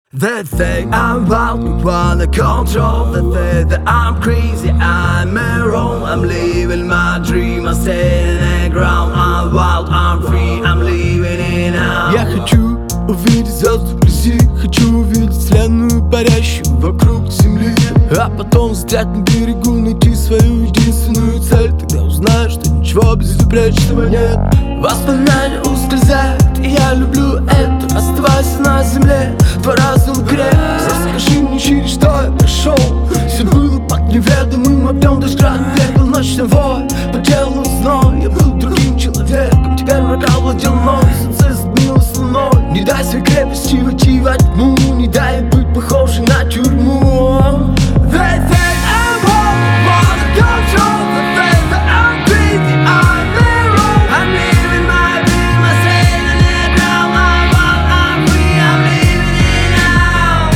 They say I'm wild, we wanna control. They say that I'm crazy, I'm wrong. I'm living my dream, I'm standing on the ground. I'm wild, I'm free, I'm living it now. Я хочу увидеть звезды вблизи, хочу увидеть вселенную, парящую вокруг земли. А потом взять на берегу, найти свою единственную цель. Тогда узнаешь, что ничего безупречного нет. Воспоминания ускользают, и я люблю это. Оставайся на земле, твой разум креп. Расскажи мне, через что я прошел. Все было под неведомым огнем. Дождь град бегал ночной вой, по телу зной. Я был другим человеком, теперь врага владел мной. Солнце сдвинулось луной. Не дай своей крепости войти во тьму, не дай быть похожей на тюрьму. They say I'm wild, wanna control. They say that I'm crazy, I'm wrong. I'm living my dream, I'm standing on the ground. I'm wild, I'm free, I'm living it now.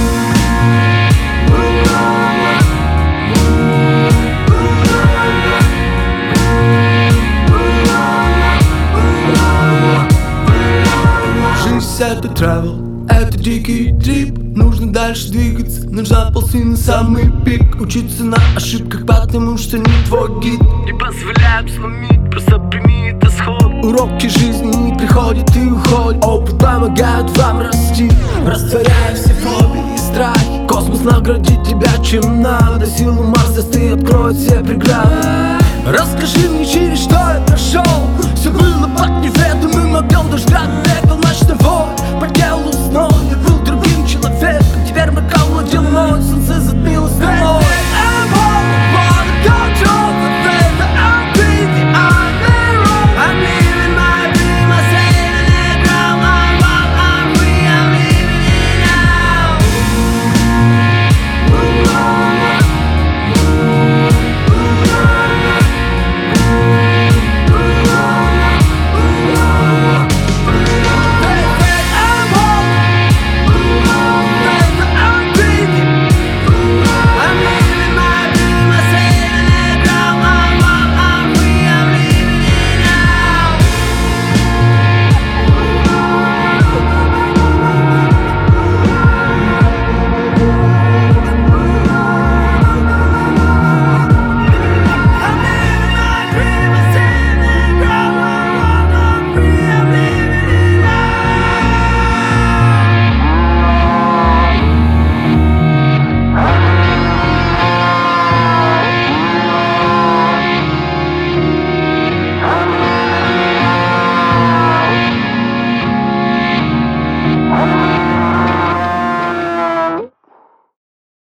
Жизнь — это travel, это дикий трип. Нужно дальше двигаться, нужно ползти на самый пик. Учиться на ошибках, потому что не твой гид. Не позволяем сломить, просто прими это сход. Уроки жизни не приходят и уходят. Опыт помогает вам расти, растворяя все фобии и страхи. Космос наградит тебя чем надо. Силу Марса ты откроет все преграды. Расскажи мне, через что я прошел. Все было под неведомым огнем. Дождь град